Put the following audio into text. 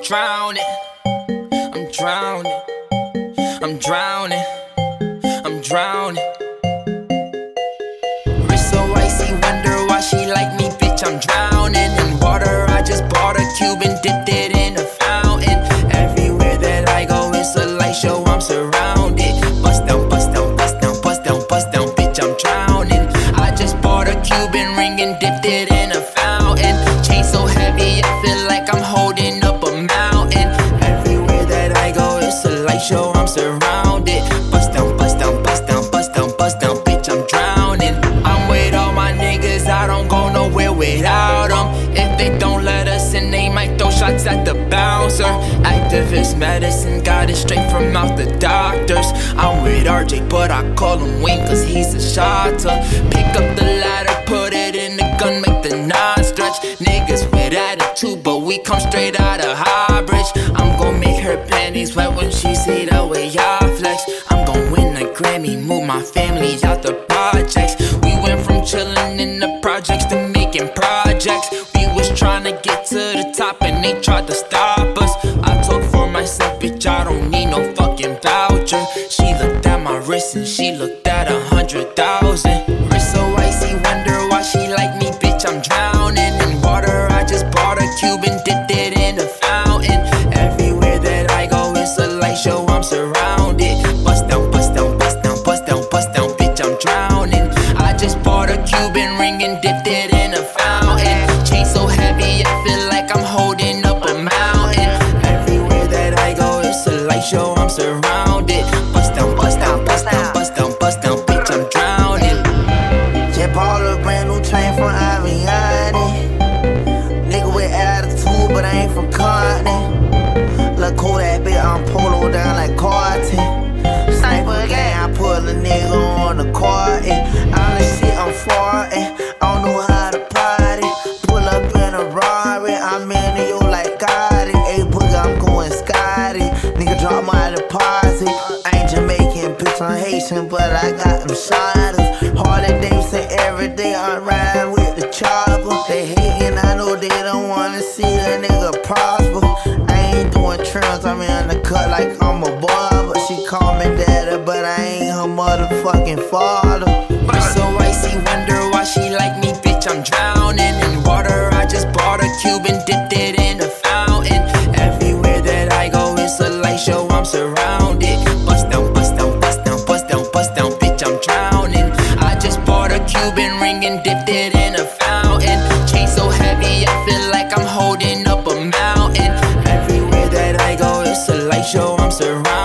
drowning, I'm drowning, I'm drowning, I'm drowning. Wrist so icy, wonder why she like me, bitch, I'm drowning in water. I just bought a cube and dipped it in a fountain. Everywhere that I go, it's a light show, I'm surrounded. Bust down, bust down, bust down, bust down, bust down, bitch, I'm drowning. I just bought a Cuban ring and dipped it in a fountain. Chain so heavy, I feel like I'm holding up a mountain. Everywhere that I go, it's a light show, I'm surrounded. Bust down, bust down, bust down, bust down, bust down, bitch, I'm drowning. I'm with all my niggas, I don't go nowhere without them. If they don't let us in, they might throw shots at the bouncer. Activist medicine, got it straight from out the doctors. I'm with RJ, but I call him Wayne cause he's a shotter. Pick up the ladder, put it in the gun, make the knot stretch. Niggas with attitude, but we come straight out of Highbridge. I'm gon' make her panties wet when she see the way I flex. I'm gon' win a Grammy, move my family out the projects. We went from chillin' in the projects to making projects. We was tryna get to the top and they tried to stop us. I told for myself, bitch, I don't need no fucking voucher. She looked at my wrist and she looked at 100,000. Wrist so icy, wonder why she like me, bitch, I'm drowning in water. I just bought a cube and dipped it in a fountain. Everywhere that I go, it's a light show, I'm surrounded. Bust down, bust down, bust down, bust down, bust down, bitch, I'm drowning. I just bought a Cuban ring and dipped it in a fountain. Chain so heavy, I feel like I'm holding up a mountain. Everywhere that I go, it's a light show, I'm surrounded. Bust down, bust down, bust down, bust down, bust down, bitch, I'm drowning. Just bought a brand new chain from Aviani. Nigga with attitude, but I ain't from Compton. Look cool that bitch, I'm polo down like Carton. Sniper gang, I put a nigga on the court. All this shit I'm farting, I don't know how to party. Pull up in a Rari, I'm in New York like Gotti. Hey, boogie, I'm going Scotty. Nigga drop my deposit. I ain't Jamaican, bitch, I'm Haitian, but I got them shotters. Harley Davidson every day, I ride with the chopper. They hatin', I know they don't wanna see a nigga prosper. I ain't doing trims, I'm in the cut like I'm a barber. She call me daddy, but I ain't her motherfucking father. Wrist so icy, wonder why she like me, bitch, I'm drowning in water. I just bought a cube and dipped it in a fountain. Everywhere that I go, it's a light show, I'm surrounded. Bust down, bust down, bust down, bust down, bust down, bitch, I'm drowning. I just bought a Cuban ring and dipped it in a fountain. Chain so heavy, I feel like I'm holding up a mountain. Everywhere that I go, it's a light show, I'm surrounded.